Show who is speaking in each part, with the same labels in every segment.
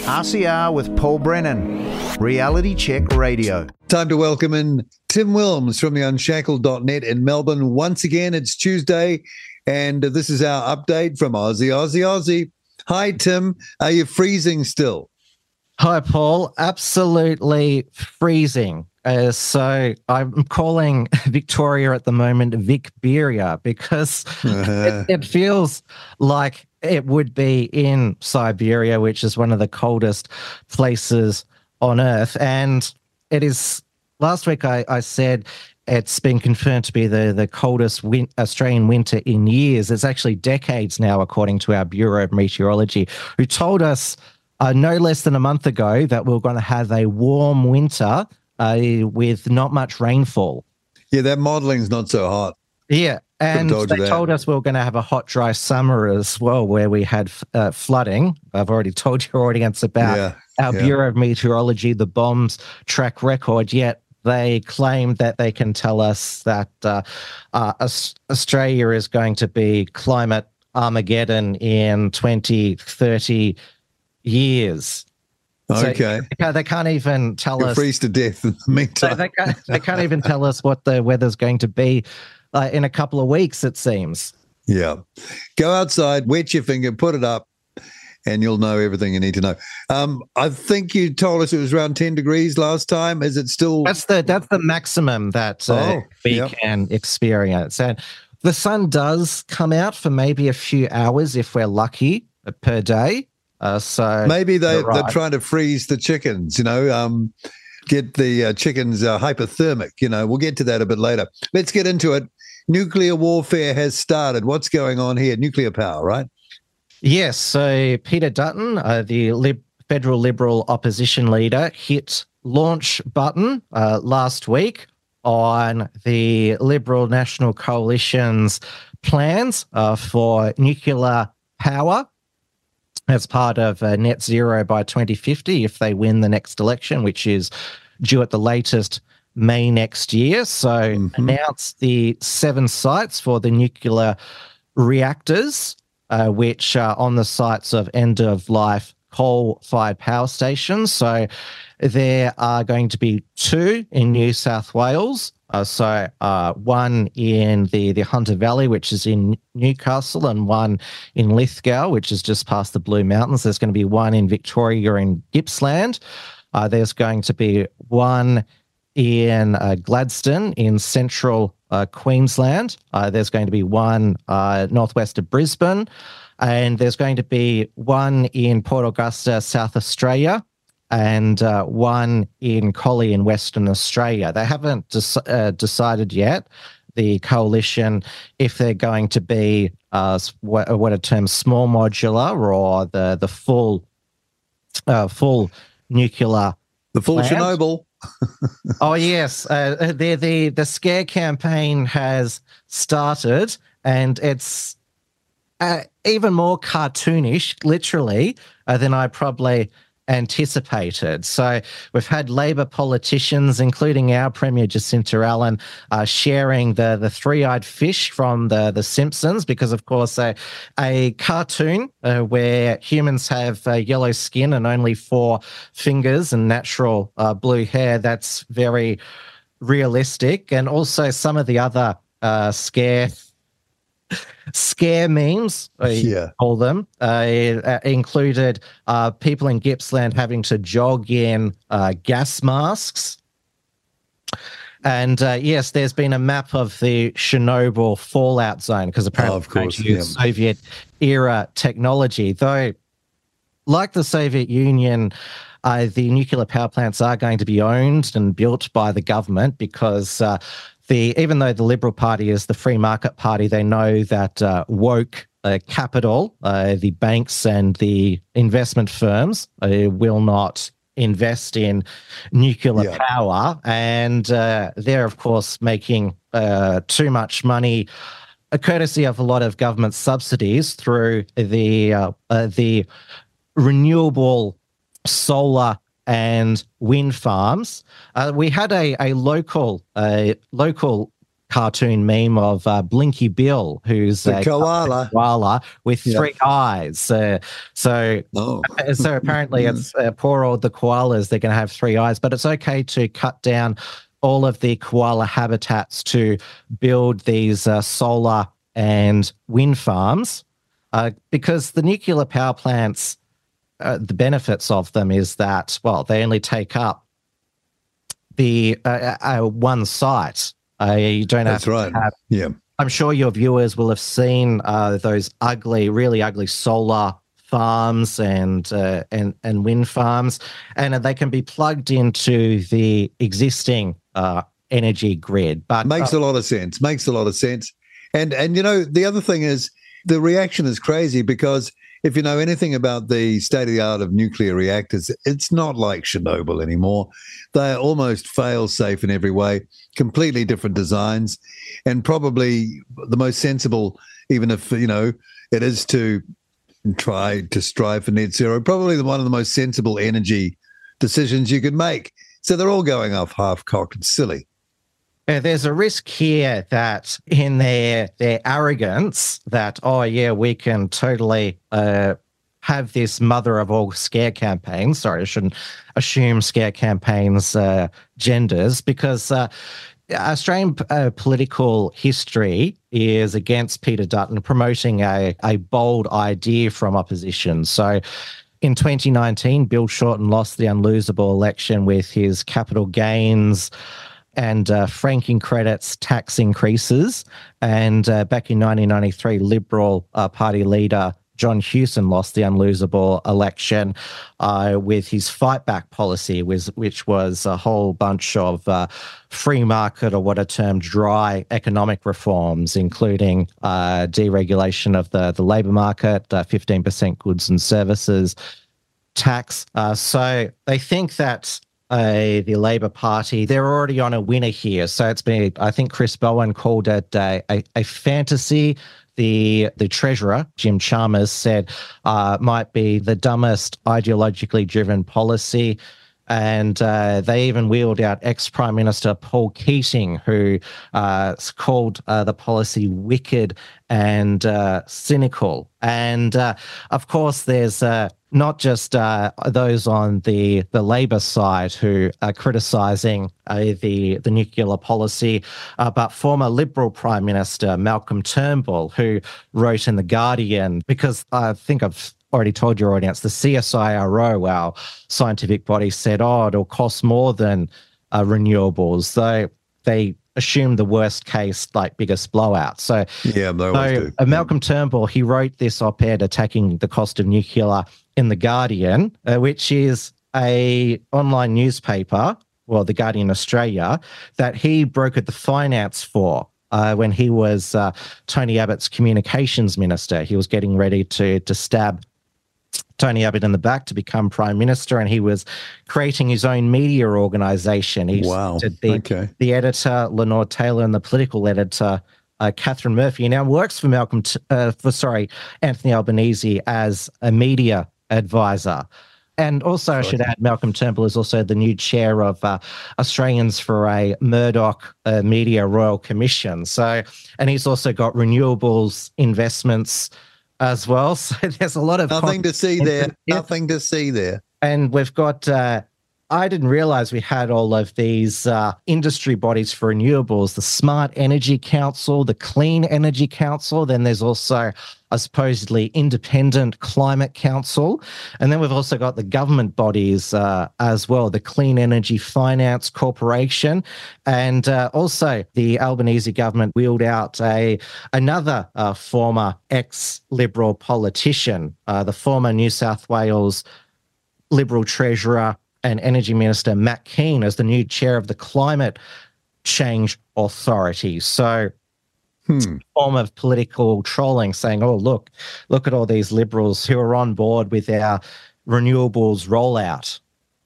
Speaker 1: RCR with Paul Brennan, Reality Check Radio.
Speaker 2: Time to welcome in Tim Wilms from the Unshackled.net in Melbourne. Once again, it's Tuesday, and this is our update from Aussie. Hi, Tim. Are you freezing still?
Speaker 3: Hi, Paul. Absolutely freezing. So I'm calling Victoria at the moment Vicberia because it feels like it would be in Siberia, which is one of the coldest places on Earth. And it is, last week I said it's been confirmed to be the coldest Australian winter in years. It's actually decades now, according to our Bureau of Meteorology, who told us no less than a month ago that we're going to have a warm winter with not much rainfall.
Speaker 2: Yeah, that modeling's not so hot.
Speaker 3: Yeah, and they told us we were going to have a hot, dry summer as well, where we had flooding. I've already told your audience about our Bureau of Meteorology, the BOM's track record, yet they claim that they can tell us that Australia is going to be climate Armageddon in 20, 30 years.
Speaker 2: Okay.
Speaker 3: So they can't even tell us.
Speaker 2: Freeze to death in the meantime.
Speaker 3: They can't even tell us what the weather's going to be in a couple of weeks, it seems.
Speaker 2: Yeah. Go outside, wet your finger, put it up, and you'll know everything you need to know. I think you told us it was around 10 degrees last time. Is it still?
Speaker 3: That's the maximum that we can experience. And the sun does come out for maybe a few hours if we're lucky per day. So
Speaker 2: maybe they're trying to freeze the chickens, get the chickens hypothermic. We'll get to that a bit later. Let's get into it. Nuclear warfare has started. What's going on here? Nuclear power, right?
Speaker 3: Yes. So Peter Dutton, the federal Liberal opposition leader, hit launch button last week on the Liberal National Coalition's plans for nuclear power as part of net zero by 2050 if they win the next election, which is due at the latest May next year. So announced the 7 sites for the nuclear reactors, which are on the sites of end-of-life coal-fired power stations. So there are going to be 2 in New South Wales. One in the Hunter Valley, which is in Newcastle, and one in Lithgow, which is just past the Blue Mountains. There's going to be one in Victoria in Gippsland. There's going to be one in Gladstone in central Queensland. There's going to be one northwest of Brisbane. And there's going to be one in Port Augusta, South Australia, and one in Collie in Western Australia. They haven't decided yet, the coalition, if they're going to be what are termed small modular or the full nuclear.
Speaker 2: The full plant. Chernobyl.
Speaker 3: Oh, yes. The scare campaign has started, and it's even more cartoonish, literally, than I probably anticipated. So we've had Labor politicians, including our Premier Jacinta Allen, sharing the three-eyed fish from the Simpsons, because, of course, a cartoon where humans have yellow skin and only 4 fingers and natural blue hair, that's very realistic. And also some of the other scare memes, call them, included people in Gippsland having to jog in gas masks. And yes, there's been a map of the Chernobyl fallout zone because apparently Soviet-era technology. Though, like the Soviet Union, the nuclear power plants are going to be owned and built by the government because even though the Liberal Party is the free market party, they know that woke capital, the banks and the investment firms will not invest in nuclear power. And they're, of course, making too much money, courtesy of a lot of government subsidies through the renewable solar and wind farms. We had a local cartoon meme of Blinky Bill, who's
Speaker 2: The
Speaker 3: a
Speaker 2: koala.
Speaker 3: koala with three eyes. So
Speaker 2: Oh.
Speaker 3: so apparently it's poor old the koalas, they're going to have three eyes, but it's okay to cut down all of the koala habitats to build these solar and wind farms because the nuclear power plants, the benefits of them is that, well, they only take up the one site. You don't
Speaker 2: That's
Speaker 3: have
Speaker 2: right.
Speaker 3: to have,
Speaker 2: Yeah.
Speaker 3: I'm sure your viewers will have seen those really ugly solar farms and wind farms, and they can be plugged into the existing energy grid. But
Speaker 2: Makes a lot of sense. Makes a lot of sense. And the other thing is the reaction is crazy because if you know anything about the state of the art of nuclear reactors, it's not like Chernobyl anymore. They're almost fail-safe in every way, completely different designs, and probably the most sensible, even if, it is to try to strive for net zero, probably one of the most sensible energy decisions you could make. So they're all going off half-cocked and silly.
Speaker 3: There's a risk here that in their arrogance that, we can totally have this mother of all scare campaigns. Sorry, I shouldn't assume scare campaigns genders, because Australian political history is against Peter Dutton promoting a bold idea from opposition. So in 2019, Bill Shorten lost the unlosable election with his capital gains and franking credits tax increases. And back in 1993, Liberal Party leader John Hewson lost the unlosable election with his fight back policy, which was a whole bunch of free market, or what are termed dry economic reforms, including deregulation of the labour market, 15% goods and services tax. So they think that the Labor Party, they're already on a winner here. So it's been, I think Chris Bowen called it a fantasy. The Treasurer, Jim Chalmers, said might be the dumbest ideologically driven policy. And they even wheeled out ex-Prime Minister Paul Keating, who called the policy wicked and cynical. And of course, there's not just those on the Labor side who are criticising the nuclear policy, but former Liberal Prime Minister Malcolm Turnbull, who wrote in The Guardian, because I think I've already told your audience, the CSIRO, our scientific body, said, it'll cost more than renewables. They assume the worst case, like biggest blowout. So, Malcolm Turnbull, he wrote this op-ed attacking the cost of nuclear in The Guardian, which is a online newspaper, well, The Guardian Australia, that he brokered the finance for when he was Tony Abbott's communications minister. He was getting ready to stab Tony Abbott in the back to become Prime Minister, and he was creating his own media organisation. He did the editor, Lenore Taylor, and the political editor, Catherine Murphy. He now works for Anthony Albanese as a media advisor. And also, I should add, Malcolm Turnbull is also the new chair of Australians for a Murdoch Media Royal Commission. So, and he's also got renewables investments as well. So there's a lot of
Speaker 2: nothing to see there.
Speaker 3: And we've got I didn't realize we had all of these industry bodies for renewables: the Smart Energy Council, the Clean Energy Council. Then there's also a supposedly independent Climate Council. And then we've also got the government bodies as well, the Clean Energy Finance Corporation. And also the Albanese government wheeled out another former ex-Liberal politician, the former New South Wales Liberal Treasurer and Energy Minister Matt Keane, as the new chair of the Climate Change Authority. So it's a form of political trolling, saying, look at all these Liberals who are on board with our renewables rollout.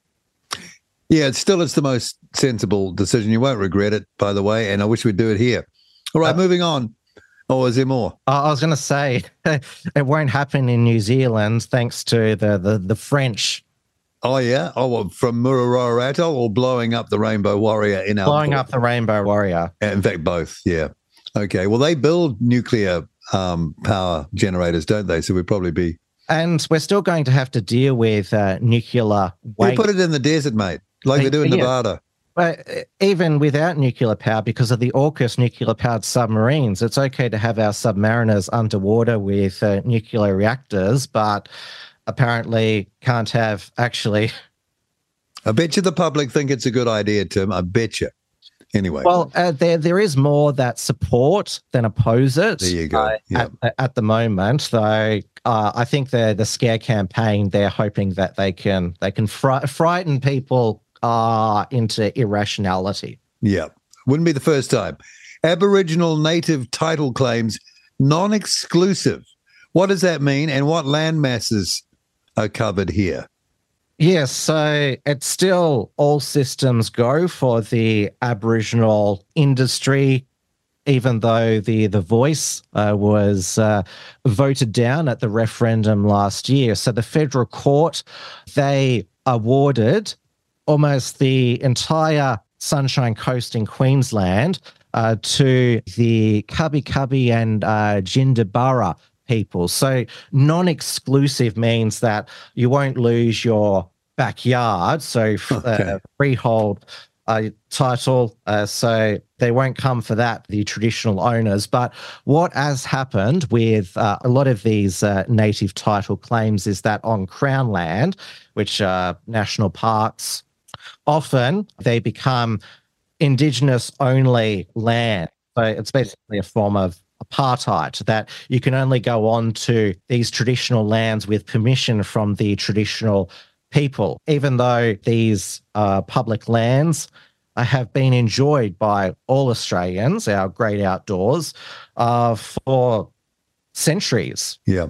Speaker 2: Yeah, it's the most sensible decision. You won't regret it, by the way, and I wish we'd do it here. All right, moving on. Oh, is there more?
Speaker 3: I was going to say, it won't happen in New Zealand thanks to the French
Speaker 2: Oh, yeah? Oh, well, from Mururoa Atoll or blowing up the Rainbow Warrior in our
Speaker 3: Blowing up the Rainbow Warrior.
Speaker 2: In fact, both, yeah. Okay, well, they build nuclear power generators, don't they? So we'd probably be...
Speaker 3: And we're still going to have to deal with nuclear waste.
Speaker 2: You put it in the desert, mate, like they do in Nevada.
Speaker 3: But even without nuclear power, because of the AUKUS nuclear-powered submarines, it's okay to have our submariners underwater with nuclear reactors, but apparently can't have actually...
Speaker 2: I bet you the public think it's a good idea, Tim. I bet you. Anyway.
Speaker 3: Well, there is more that support than oppose it.
Speaker 2: There you go.
Speaker 3: At the moment, though, I think the scare campaign, they're hoping that they can frighten people into irrationality.
Speaker 2: Yeah. Wouldn't be the first time. Aboriginal native title claims non-exclusive. What does that mean, and what land masses are covered here?
Speaker 3: Yes, so it's still all systems go for the Aboriginal industry, even though the voice was voted down at the referendum last year. So the federal court, they awarded almost the entire Sunshine Coast in Queensland to the Kabi Kabi and Jindabarra people. So non-exclusive means that you won't lose your backyard, so freehold title, so they won't come for that, the traditional owners. But what has happened with a lot of these native title claims is that on Crown land, which are national parks, often they become Indigenous only land. So it's basically a form of apartheid, that you can only go on to these traditional lands with permission from the traditional people, even though these public lands have been enjoyed by all Australians, our great outdoors, for centuries.
Speaker 2: Yeah.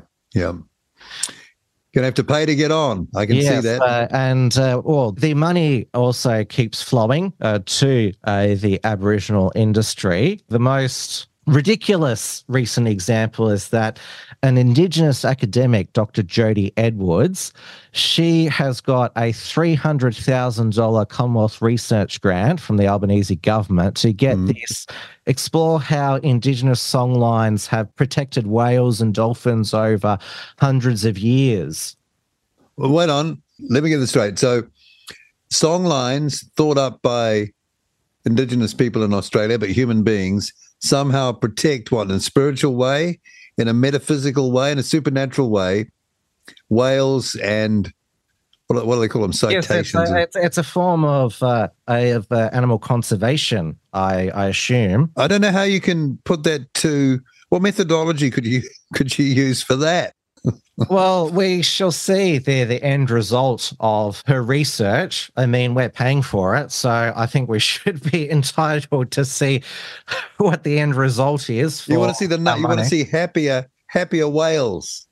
Speaker 2: Gonna have to pay to get on. I can see that.
Speaker 3: And the money also keeps flowing to the Aboriginal industry. The most ridiculous recent example is that an Indigenous academic, Dr. Jodie Edwards, she has got a $300,000 Commonwealth research grant from the Albanese government to get this, explore how Indigenous songlines have protected whales and dolphins over hundreds of years.
Speaker 2: Well, wait on. Let me get this straight. So songlines thought up by Indigenous people in Australia, but human beings, somehow protect what, in a spiritual way, in a metaphysical way, in a supernatural way, whales and what do they call them? Citations.
Speaker 3: Yes, it's a form of animal conservation, I assume.
Speaker 2: I don't know how you can put that to. What methodology could you use for that?
Speaker 3: Well, we shall see the end result of her research. I mean, we're paying for it, so I think we should be entitled to see what the end result is.
Speaker 2: You want to see you want to see happier whales,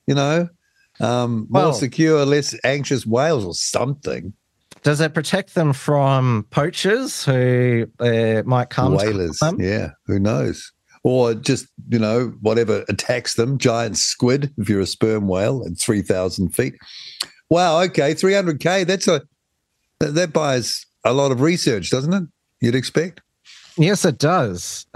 Speaker 2: more secure, less anxious whales or something.
Speaker 3: Does it protect them from poachers who might come?
Speaker 2: Whalers,
Speaker 3: to them?
Speaker 2: Yeah, who knows? Or just, whatever attacks them, giant squid, if you're a sperm whale at 3,000 feet. Wow, okay, 300K, that buys a lot of research, doesn't it? You'd expect?
Speaker 3: Yes, it does.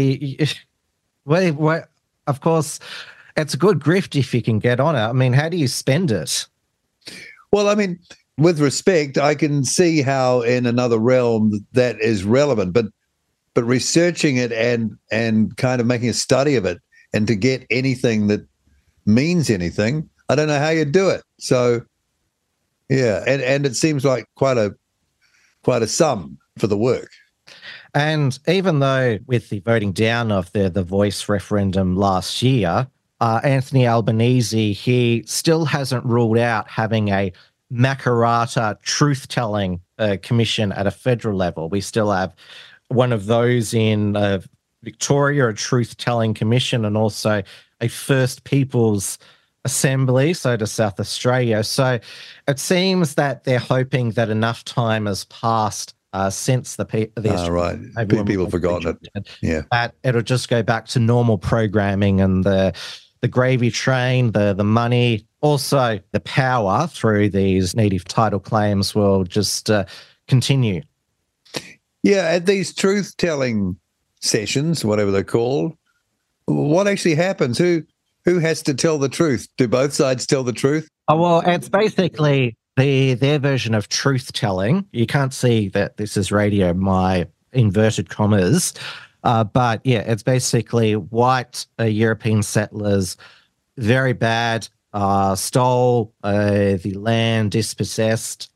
Speaker 3: Of course, it's a good grift if you can get on it. I mean, how do you spend it?
Speaker 2: Well, I mean, with respect, I can see how in another realm that is relevant, but researching it and kind of making a study of it and to get anything that means anything, I don't know how you do it. So, yeah, and it seems like quite a sum for the work.
Speaker 3: And even though with the voting down of the Voice referendum last year, Anthony Albanese, he still hasn't ruled out having a Makarrata truth-telling commission at a federal level. We still have one of those in Victoria, a truth-telling commission, and also a First Peoples Assembly, so to South Australia. So it seems that they're hoping that enough time has passed since the
Speaker 2: right. People have forgotten it. Yeah,
Speaker 3: that it'll just go back to normal programming, and the gravy train, the money also the power through these native title claims will just continue.
Speaker 2: Yeah, at these truth-telling sessions, whatever they're called, what actually happens? Who has to tell the truth? Do both sides tell the truth?
Speaker 3: Oh, well, it's basically their version of truth-telling. You can't see that this is radio, my inverted commas. But yeah, it's basically white European settlers, very bad, stole the land, dispossessed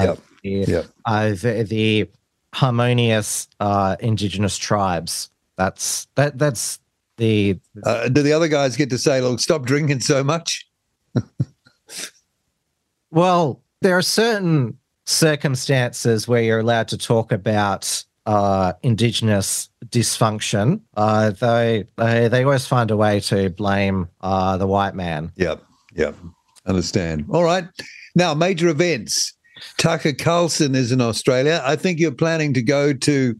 Speaker 3: the harmonious indigenous tribes. That's the.
Speaker 2: Do the other guys get to say, "Look, stop drinking so much"?
Speaker 3: Well, there are certain circumstances where you're allowed to talk about indigenous dysfunction. They always find a way to blame the white man.
Speaker 2: Yep. Understand. All right. Now, major events. Tucker Carlson is in Australia. I think you're planning to go to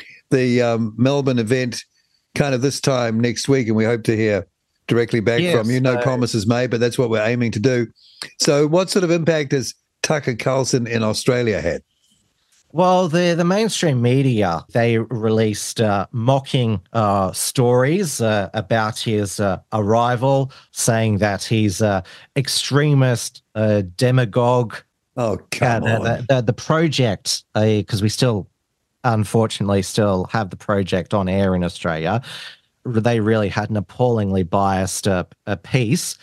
Speaker 2: the Melbourne event kind of this time next week, and we hope to hear directly back from you. No promises made, but that's what we're aiming to do. So what sort of impact has Tucker Carlson in Australia had?
Speaker 3: Well, the mainstream media, they released mocking stories about his arrival, saying that he's an extremist, demagogue.
Speaker 2: Oh, come on.
Speaker 3: The project, because we still, unfortunately, still have the project on air in Australia, they really had an appallingly biased piece.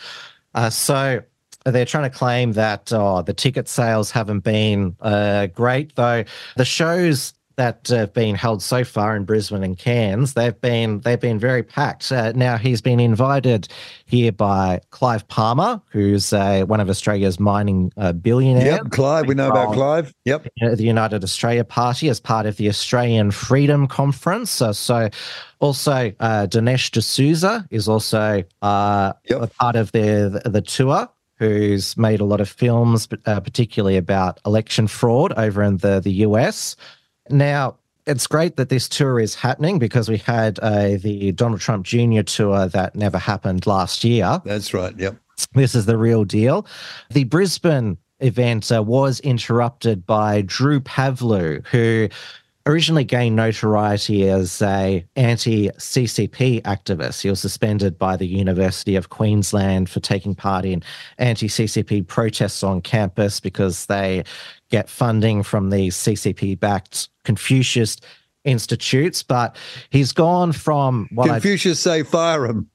Speaker 3: So they're trying to claim that the ticket sales haven't been great, though the shows that have been held so far in Brisbane and Cairns, they've been very packed. Now he's been invited here by Clive Palmer, who's one of Australia's mining billionaires.
Speaker 2: Yep, Clive. We know about Clive. Yep,
Speaker 3: the United Australia Party as part of the Australian Freedom Conference. So also Dinesh D'Souza is also a part of the tour, who's made a lot of films, particularly about election fraud over in the US. Now, it's great that this tour is happening because we had the Donald Trump Jr. tour that never happened last year.
Speaker 2: That's right, yep.
Speaker 3: This is the real deal. The Brisbane event was interrupted by Drew Pavlou, who originally gained notoriety as a anti-CCP activist. He was suspended by the University of Queensland for taking part in anti-CCP protests on campus because they get funding from these CCP-backed Confucius institutes. But he's gone from what
Speaker 2: Confucius say fire him.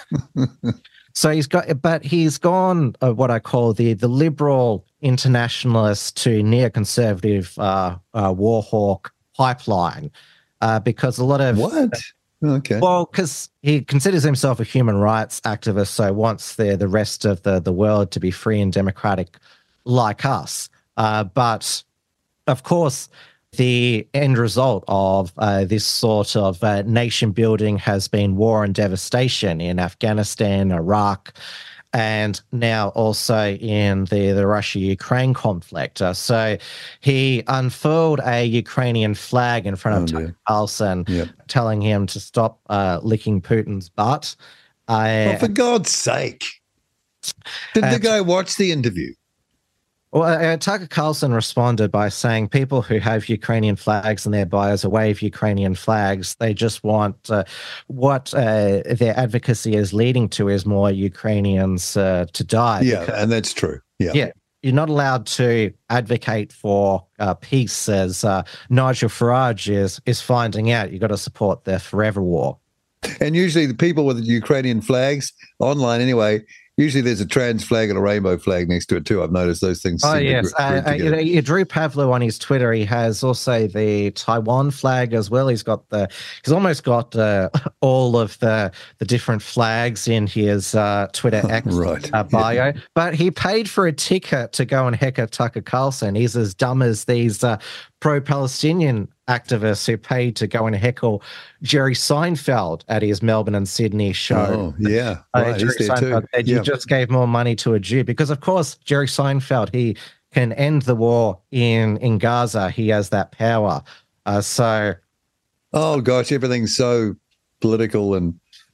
Speaker 3: So he's gone what I call the liberal internationalist to neoconservative war hawk pipeline, because a lot of
Speaker 2: what? Okay.
Speaker 3: Well, because he considers himself a human rights activist, so wants the rest of the world to be free and democratic like us. But of course, the end result of this sort of nation building has been war and devastation in Afghanistan, Iraq, and now also in the Russia-Ukraine conflict. So he unfurled a Ukrainian flag in front of Tucker Carlson, telling him to stop licking Putin's butt.
Speaker 2: For God's sake. Did the guy watch the interview?
Speaker 3: Well, Tucker Carlson responded by saying people who have Ukrainian flags in their bios or wave Ukrainian flags, they just want what their advocacy is leading to is more Ukrainians to die.
Speaker 2: Yeah, and that's true. Yeah.
Speaker 3: You're not allowed to advocate for peace, as Nigel Farage is finding out. You've got to support the forever war.
Speaker 2: And usually the people with the Ukrainian flags, online anyway, usually there's a trans flag and a rainbow flag next to it too. I've noticed those things.
Speaker 3: Oh, yes. Drew Pavlou on his Twitter, he has also the Taiwan flag as well. He's almost got all of the different flags in his Twitter X bio. But he paid for a ticket to go and heckle Tucker Carlson. He's as dumb as these pro-Palestinian activists who paid to go and heckle Jerry Seinfeld at his Melbourne and Sydney show.
Speaker 2: Oh, yeah. Right,
Speaker 3: Jerry Seinfeld said you just gave more money to a Jew because, of course, Jerry Seinfeld, he can end the war in Gaza. He has that power. Oh,
Speaker 2: gosh, everything's so political and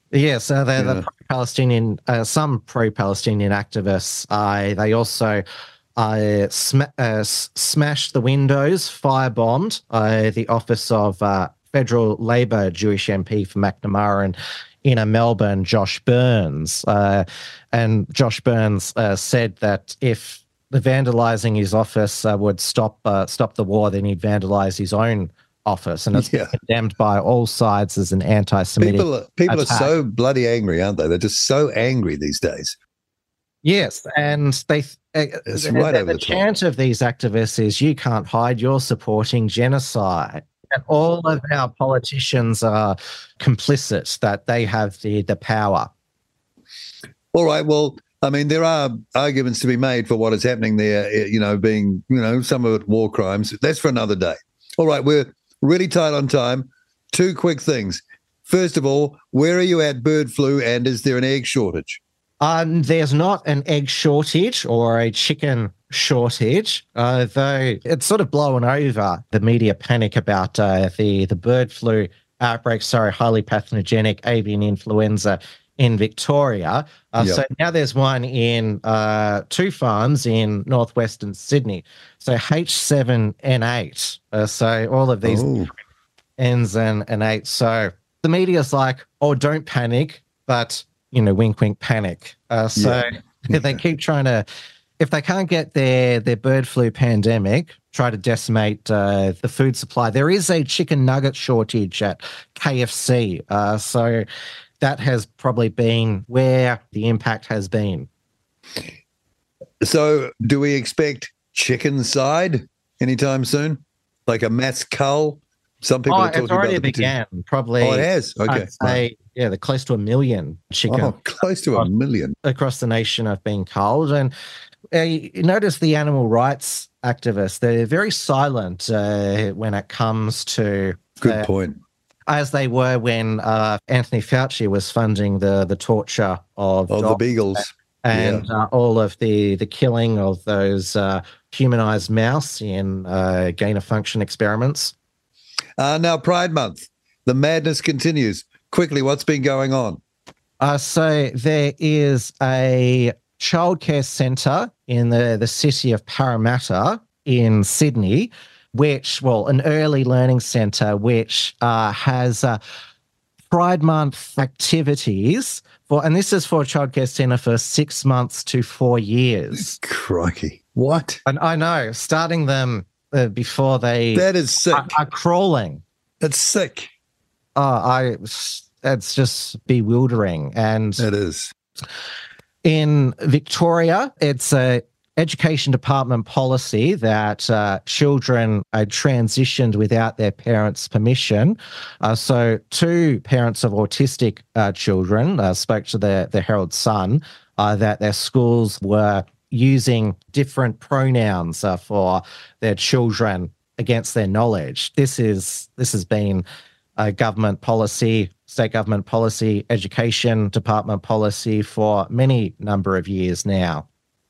Speaker 3: Yes, the pro-Palestinian, some pro-Palestinian activists, they also smashed the windows, firebombed the office of federal Labor Jewish MP for Macnamara and inner Melbourne, Josh Burns. And Josh Burns said that if the vandalising his office would stop the war, then he'd vandalise his own office, and it's been condemned by all sides as an anti-Semitic
Speaker 2: people
Speaker 3: attack.
Speaker 2: are so bloody angry, aren't they? They're just so angry these days.
Speaker 3: Yes, and
Speaker 2: It's right over
Speaker 3: the
Speaker 2: the top.
Speaker 3: chant of these activists is, "You can't hide, you're supporting genocide." And all of our politicians are complicit, that they have the power.
Speaker 2: All right, well, I mean, there are arguments to be made for what is happening there, being, some of it war crimes. That's for another day. All right, we're really tight on time. 2 quick things. First of all, where are you at bird flu, and is there an egg shortage?
Speaker 3: There's not an egg shortage or a chicken shortage, though it's sort of blown over the media panic about the bird flu outbreak, highly pathogenic avian influenza in Victoria. So now there's one in 2 farms in northwestern Sydney. So H7N8. So all of these N's and 8. So the media's like, oh, don't panic, but, wink, wink, panic. They keep trying to, if they can't get their bird flu pandemic, try to decimate the food supply. There is a chicken nugget shortage at KFC. So that has probably been where the impact has been.
Speaker 2: So do we expect chicken side anytime soon? Like a mass cull? Some people are talking
Speaker 3: it's already
Speaker 2: about
Speaker 3: began, probably.
Speaker 2: Oh, it has? Okay.
Speaker 3: I'd say, they're close to 1 million chicken.
Speaker 2: Oh, close to 1 million.
Speaker 3: Across the nation have been culled. And you notice the animal rights activists, they're very silent when it comes to...
Speaker 2: Good point.
Speaker 3: As they were when Anthony Fauci was funding the torture of
Speaker 2: the beagles.
Speaker 3: And all of the killing of those humanized mouse in gain-of-function experiments.
Speaker 2: Now, Pride Month, the madness continues. Quickly, what's been going on?
Speaker 3: So there is a childcare centre in the city of Parramatta in Sydney, an early learning centre, which has Pride Month activities and this is for a childcare centre for 6 months to 4 years.
Speaker 2: Crikey. What?
Speaker 3: And I know, starting them before they
Speaker 2: that is sick.
Speaker 3: Are crawling.
Speaker 2: That's sick.
Speaker 3: It's just bewildering. And
Speaker 2: it is.
Speaker 3: In Victoria, it's a Education Department policy that children are transitioned without their parents' permission. So 2 parents of autistic children spoke to the Herald Sun that their schools were using different pronouns for their children against their knowledge. This has been a government policy, state government policy, Education Department policy for many number of years now.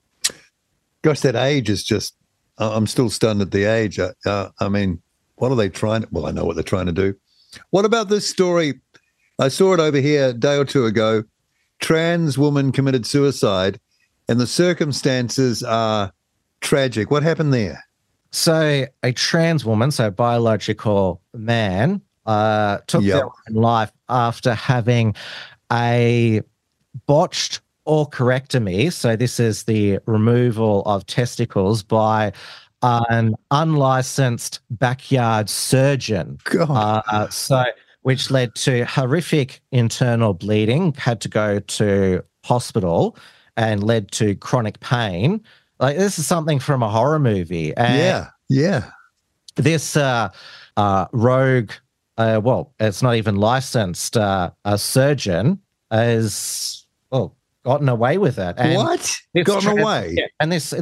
Speaker 2: Gosh, that age is just, I'm still stunned at the age. I mean, what are they trying? Well, I know what they're trying to do. What about this story? I saw it over here a day or 2 ago. Trans woman committed suicide, and the circumstances are tragic. What happened there?
Speaker 3: So a trans woman, so a biological man, took their own life after having a botched orchirectomy. So this is the removal of testicles by an unlicensed backyard surgeon. Which led to horrific internal bleeding, had to go to hospital, and led to chronic pain. Like, this is something from a horror movie. And this rogue, it's not even licensed, a surgeon has gotten away with it. And
Speaker 2: what? Gotten away?
Speaker 3: Yeah, and this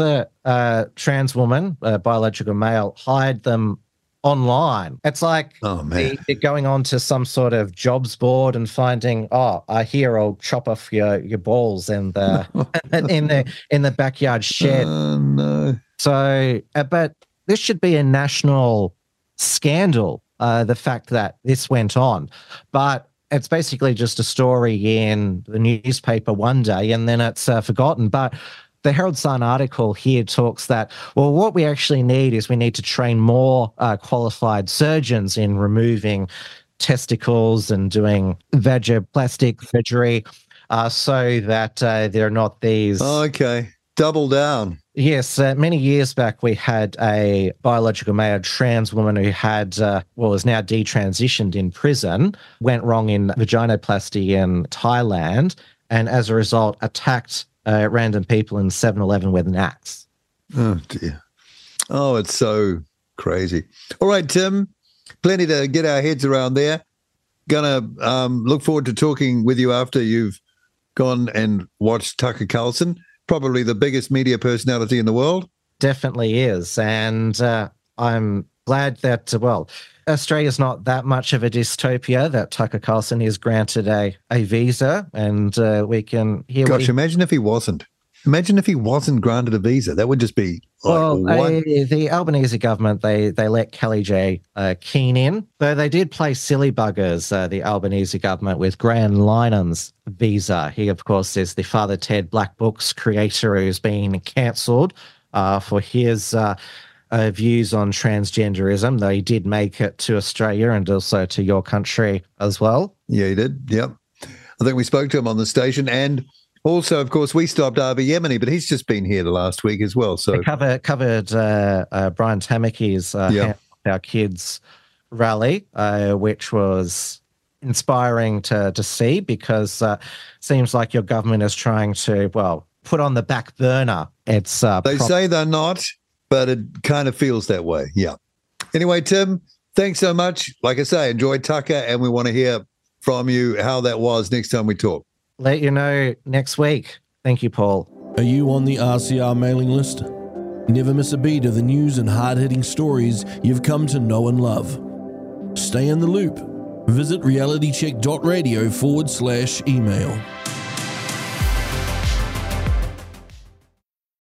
Speaker 3: trans woman, biological male, hired them online. It's like they're going on to some sort of jobs board and finding, here I'll chop off your balls in the in the backyard shed.
Speaker 2: Oh no.
Speaker 3: So, but this should be a national scandal, the fact that this went on. But it's basically just a story in the newspaper one day and then it's forgotten. But the Herald Sun article here talks that, well, what we actually need is we need to train more qualified surgeons in removing testicles and doing vaginoplastic surgery so that there are not these...
Speaker 2: Okay, double down.
Speaker 3: Yes, many years back we had a biological male trans woman who had, is now detransitioned in prison, went wrong in vaginoplasty in Thailand, and as a result attacked random people in 7-Eleven with an axe.
Speaker 2: Oh, dear. Oh, it's so crazy. All right, Tim, plenty to get our heads around there. Gonna look forward to talking with you after you've gone and watched Tucker Carlson. Probably the biggest media personality in the world.
Speaker 3: Definitely is. And I'm glad that, Australia's not that much of a dystopia, that Tucker Carlson is granted a visa and we can hear...
Speaker 2: Gosh, imagine if he wasn't. Imagine if he wasn't granted a visa. That would just be
Speaker 3: the Albanese government, they let Kelly J. Keane in, though they did play silly buggers, the Albanese government, with Graham Linen's visa. He, of course, is the Father Ted Black Books creator who's been cancelled for his views on transgenderism, though he did make it to Australia and also to your country as well.
Speaker 2: Yeah, he did. Yep. I think we spoke to him on the station, and also, of course, we stopped Avi Yemeni, but he's just been here the last week as well. So
Speaker 3: covered Brian Tamaki's Our Kids rally, which was inspiring to see, because it seems like your government is trying to, put on the back burner. It's
Speaker 2: they say they're not, but it kind of feels that way. Yeah. Anyway, Tim, thanks so much. Like I say, enjoy Tucker, and we want to hear from you how that was next time we talk.
Speaker 3: Let you know next week. Thank you, Paul.
Speaker 4: Are you on the RCR mailing list? Never miss a beat of the news and hard-hitting stories you've come to know and love. Stay in the loop. Visit realitycheck.radio/email.